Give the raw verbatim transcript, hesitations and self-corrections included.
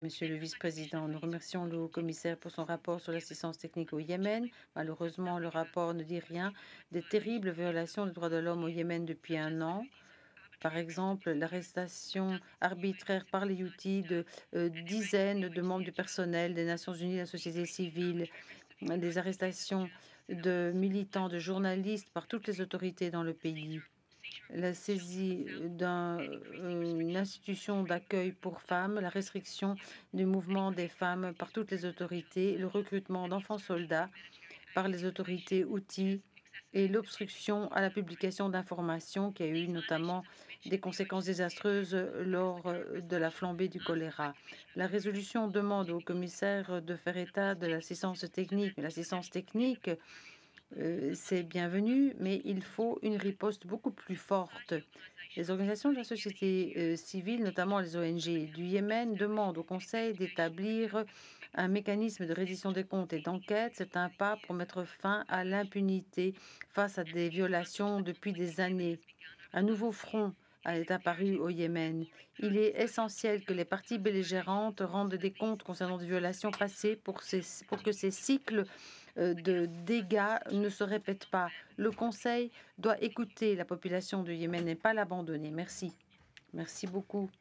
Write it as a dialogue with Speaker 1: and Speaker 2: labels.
Speaker 1: Monsieur le vice-président, nous remercions le haut-commissaire pour son rapport sur l'assistance technique au Yémen. Malheureusement, le rapport ne dit rien des terribles violations des droits de l'homme au Yémen depuis un an. Par exemple, l'arrestation arbitraire par les Houthis de euh, dizaines de membres du personnel des Nations Unies, de la société civile, des arrestations de militants, de journalistes par toutes les autorités dans le pays, la saisie d'une institution d'accueil pour femmes, la restriction du mouvement des femmes par toutes les autorités, le recrutement d'enfants soldats par les autorités outils et l'obstruction à la publication d'informations qui a eu notamment des conséquences désastreuses lors de la flambée du choléra. La résolution demande au commissaire de faire état de l'assistance technique. Mais l'assistance technique, euh, c'est bienvenu, mais il faut une riposte beaucoup plus forte. Les organisations de la société euh, civile, notamment les O N G du Yémen, demandent au Conseil d'établir un mécanisme de reddition des comptes et d'enquête. C'est un pas pour mettre fin à l'impunité face à des violations depuis des années. Un nouveau front est apparu au Yémen. Il est essentiel que les parties belligérantes rendent des comptes concernant des violations passées pour, ces, pour que ces cycles euh, de dégâts ne se répètent pas. Le Conseil doit écouter la population du Yémen et pas l'abandonner. Merci. Merci beaucoup.